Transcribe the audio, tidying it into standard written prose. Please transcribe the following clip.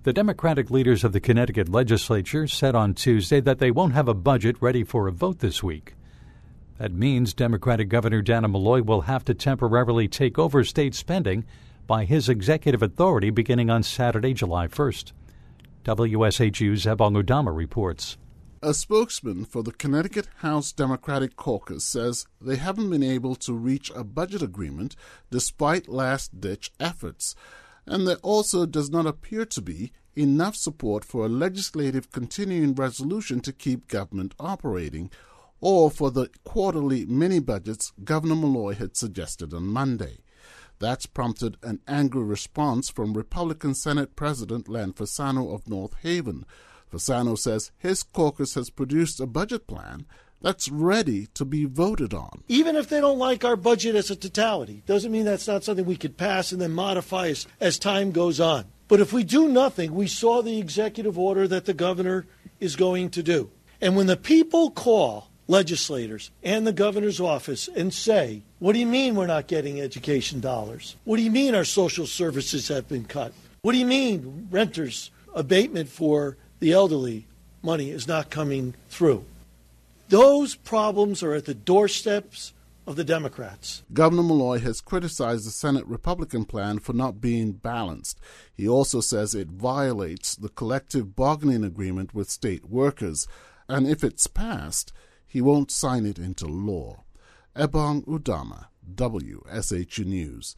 The Democratic leaders of the Connecticut legislature said on Tuesday that they won't have a budget ready for a vote this week. That means Democratic Governor Dannel Malloy will have to temporarily take over state spending by his executive authority beginning on Saturday, July 1st. WSHU's Ebong Udama reports. A spokesman for the Connecticut House Democratic Caucus says they haven't been able to reach a budget agreement despite last-ditch efforts, and there also does not appear to be enough support for a legislative continuing resolution to keep government operating, or for the quarterly mini-budgets Governor Malloy had suggested on Monday. That's prompted an angry response from Republican Senate President Len Fasano of North Haven. Fasano says his caucus has produced a budget plan that's ready to be voted on. Even if they don't like our budget as a totality, doesn't mean that's not something we could pass and then modify as time goes on. But if we do nothing, we saw the executive order that the governor is going to do. And when the people call legislators and the governor's office and say, what do you mean we're not getting education dollars? What do you mean our social services have been cut? What do you mean renters' abatement for the elderly money is not coming through? Those problems are at the doorsteps of the Democrats. Governor Malloy has criticized the Senate Republican plan for not being balanced. He also says it violates the collective bargaining agreement with state workers, and if it's passed, he won't sign it into law. Ebong Udama, WSHU News.